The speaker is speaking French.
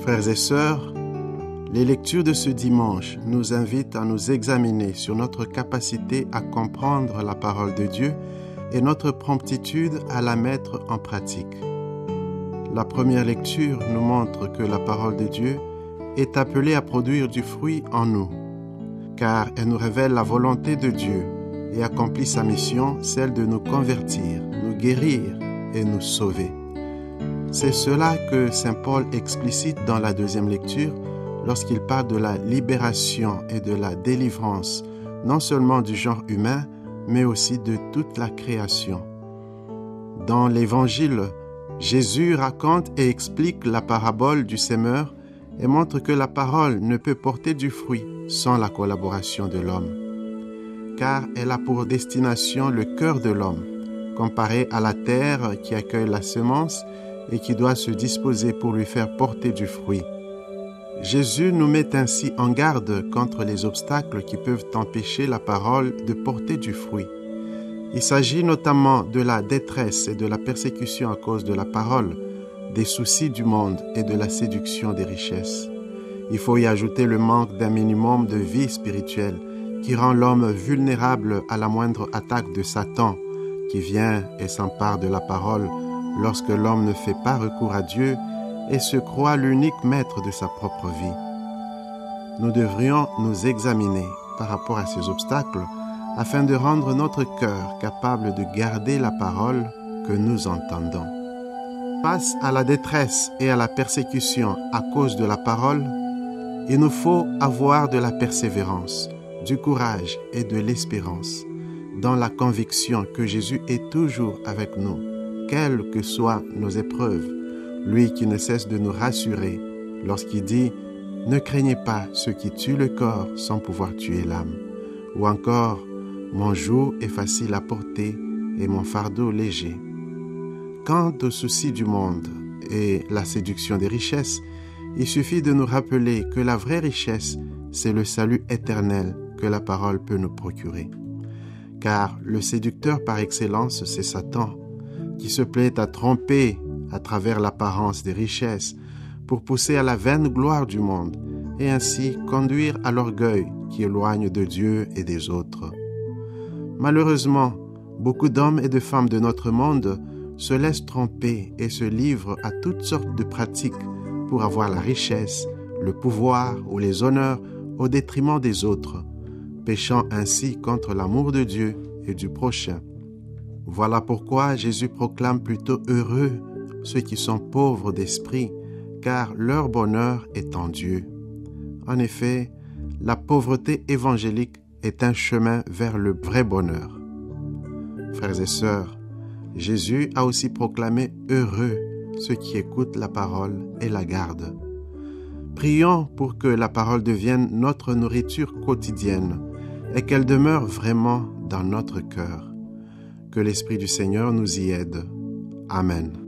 Frères et sœurs, les lectures de ce dimanche nous invitent à nous examiner sur notre capacité à comprendre la parole de Dieu et notre promptitude à la mettre en pratique. La première lecture nous montre que la parole de Dieu est appelée à produire du fruit en nous, car elle nous révèle la volonté de Dieu et accomplit sa mission, celle de nous convertir, nous guérir et nous sauver. C'est cela que saint Paul explicite dans la deuxième lecture lorsqu'il parle de la libération et de la délivrance, non seulement du genre humain, mais aussi de toute la création. Dans l'Évangile, Jésus raconte et explique la parabole du semeur et montre que la parole ne peut porter du fruit sans la collaboration de l'homme, car elle a pour destination le cœur de l'homme, comparé à la terre qui accueille la semence et qui doit se disposer pour lui faire porter du fruit. Jésus nous met ainsi en garde contre les obstacles qui peuvent empêcher la parole de porter du fruit. Il s'agit notamment de la détresse et de la persécution à cause de la parole, des soucis du monde et de la séduction des richesses. Il faut y ajouter le manque d'un minimum de vie spirituelle qui rend l'homme vulnérable à la moindre attaque de Satan qui vient et s'empare de la parole lorsque l'homme ne fait pas recours à Dieu et se croit l'unique maître de sa propre vie. Nous devrions nous examiner par rapport à ces obstacles afin de rendre notre cœur capable de garder la parole que nous entendons. Face à la détresse et à la persécution à cause de la parole, il nous faut avoir de la persévérance, du courage et de l'espérance, dans la conviction que Jésus est toujours avec nous, quelles que soient nos épreuves, lui qui ne cesse de nous rassurer lorsqu'il dit « Ne craignez pas ceux qui tuent le corps sans pouvoir tuer l'âme » ou encore « Mon joug est facile à porter et mon fardeau léger ». Quant aux soucis du monde et la séduction des richesses, il suffit de nous rappeler que la vraie richesse, c'est le salut éternel que la parole peut nous procurer. Car le séducteur par excellence, c'est Satan, qui se plaît à tromper à travers l'apparence des richesses pour pousser à la vaine gloire du monde et ainsi conduire à l'orgueil qui éloigne de Dieu et des autres. Malheureusement, beaucoup d'hommes et de femmes de notre monde se laissent tromper et se livrent à toutes sortes de pratiques pour avoir la richesse, le pouvoir ou les honneurs au détriment des autres, péchant ainsi contre l'amour de Dieu et du prochain. Voilà pourquoi Jésus proclame plutôt heureux ceux qui sont pauvres d'esprit, car leur bonheur est en Dieu. En effet, la pauvreté évangélique est un chemin vers le vrai bonheur. Frères et sœurs, Jésus a aussi proclamé heureux ceux qui écoutent la parole et la gardent. Prions pour que la parole devienne notre nourriture quotidienne et qu'elle demeure vraiment dans notre cœur. Que l'Esprit du Seigneur nous y aide. Amen.